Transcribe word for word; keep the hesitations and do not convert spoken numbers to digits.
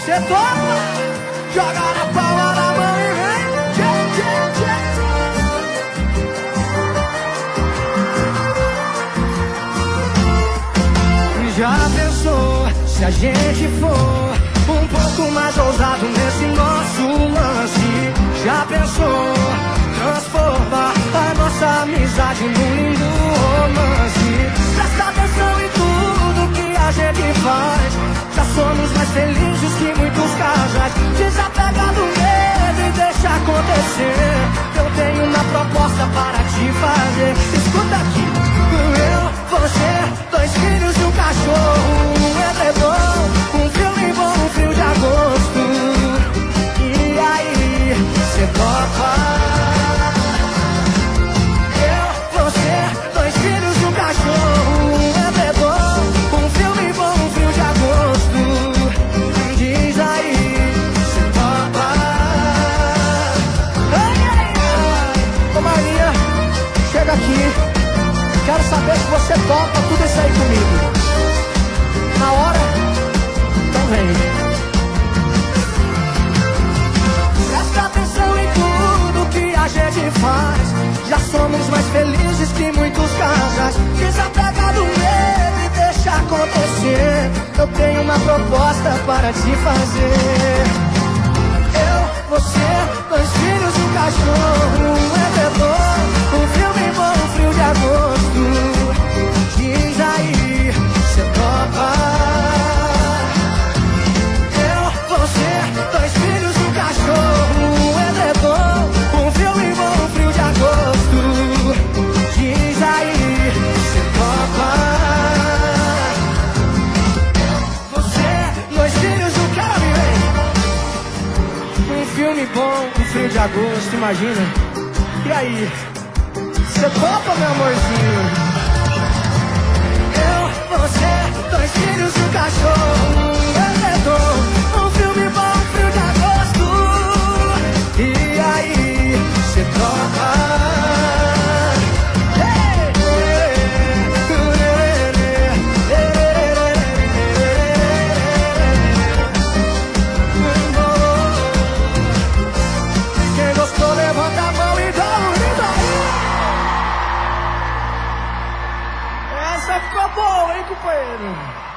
Cê topa? Joga na palma da mão e vem. Tchê, tchê, tchê. Já pensou se a gente for um pouco mais ousado nesse nosso lance? Já pensou transformar a nossa amizade num lindo romance? Presta atenção em tudo que a gente faz. Já somos mais felizes que muitos casais. Desapega do medo e deixa acontecer. Eu tenho uma proposta para te fazer. Escuta aqui. Eu, você, dois filhos e um cachorro, um edredom, um filme bom, um frio de agosto. E aí, cê topa? Eu, você, dois filhos e um cachorro, um edredom, um filme bom, um frio de agosto. Diz aí, cê topa? Ai, ai, ai. Ô Maria, chega aqui. Quero saber se você topa tudo isso aí comigo. Na hora? Então vem. Presta atenção em tudo que a gente faz. Já somos mais felizes que muitos casais. Desapega do medo e deixa acontecer. Eu tenho uma proposta para te fazer. Eu, você, dois filhos, um cachorro, um edredom, um filme bom, um frio de agosto. Diz aí, cê topa? Eu, você, dois filhos, um cachorro, um edredom, um filme bom, um frio de agosto. Diz aí, cê topa? Você, dois filhos, um cara, um filme bom, um frio de agosto, imagina. E aí, cê topa, meu amorzinho? Eu, você, dois filhos e um cachorro, um edredom, um filme bom, um frio de agosto. E aí, cê topa? Quem gostou, levanta a mão e dá um lindo aí. Essa ficou boa, hein, companheiro?